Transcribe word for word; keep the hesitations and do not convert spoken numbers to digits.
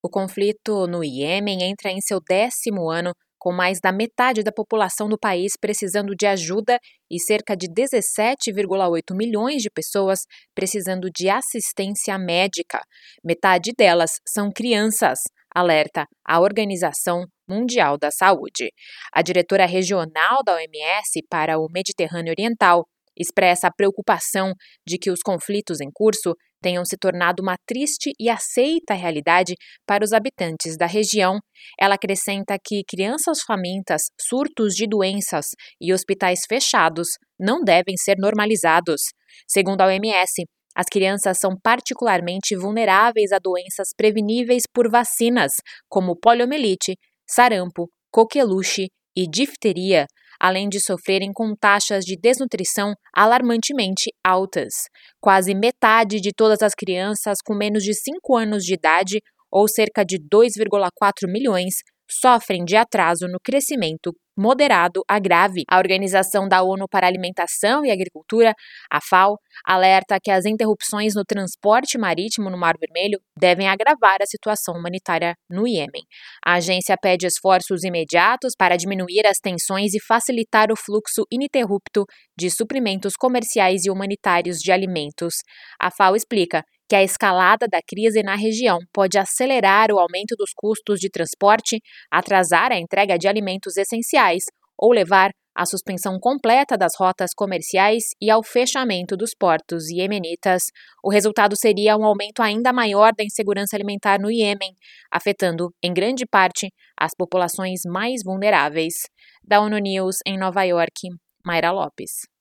O conflito no Iêmen entra em seu décimo ano, com mais da metade da população do país precisando de ajuda e cerca de dezessete vírgula oito milhões de pessoas precisando de assistência médica. Metade delas são crianças, alerta a Organização Mundial da Saúde. A diretora regional da O M S para o Mediterrâneo Oriental expressa a preocupação de que os conflitos em curso tenham se tornado uma triste e aceita realidade para os habitantes da região. Ela acrescenta que crianças famintas, surtos de doenças e hospitais fechados não devem ser normalizados. Segundo a O M S, as crianças são particularmente vulneráveis a doenças preveníveis por vacinas, como poliomielite, sarampo, coqueluche e difteria, além de sofrerem com taxas de desnutrição alarmantemente altas. Quase metade de todas as crianças com menos de cinco anos de idade, ou cerca de dois vírgula quatro milhões, sofrem de atraso no crescimento moderado a grave. A Organização da ONU para a Alimentação e Agricultura, a FAO, alerta que as interrupções no transporte marítimo no Mar Vermelho devem agravar a situação humanitária no Iêmen. A agência pede esforços imediatos para diminuir as tensões e facilitar o fluxo ininterrupto de suprimentos comerciais e humanitários de alimentos. A FAO explica que a escalada da crise na região pode acelerar o aumento dos custos de transporte, atrasar a entrega de alimentos essenciais ou levar à suspensão completa das rotas comerciais e ao fechamento dos portos iemenitas. O resultado seria um aumento ainda maior da insegurança alimentar no Iêmen, afetando, em grande parte, as populações mais vulneráveis. Da ONU News em Nova York, Mayra Lopes.